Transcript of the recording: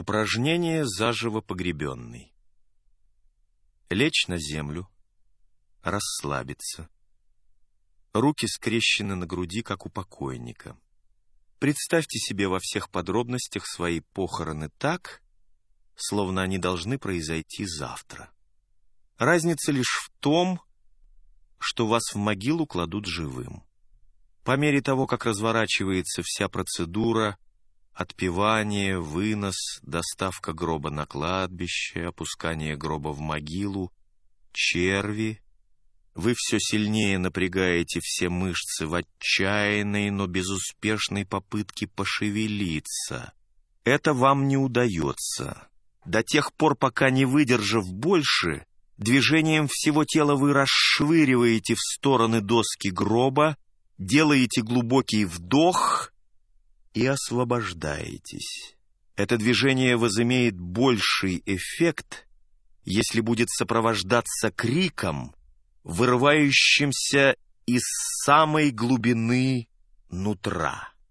Упражнение заживо погребенный. Лечь на землю, расслабиться. Руки скрещены на груди, как у покойника. Представьте себе во всех подробностях свои похороны так, словно они должны произойти завтра. Разница лишь в том, что вас в могилу кладут живым. По мере того, как разворачивается вся процедура, отпевание, вынос, доставка гроба на кладбище, опускание гроба в могилу, черви, вы все сильнее напрягаете все мышцы в отчаянной, но безуспешной попытке пошевелиться. Это вам не удается. До тех пор, пока, не выдержав больше, движением всего тела вы расшвыриваете в стороны доски гроба, делаете глубокий вдох и освобождаетесь. Это движение возымеет больший эффект, если будет сопровождаться криком, вырывающимся из самой глубины нутра.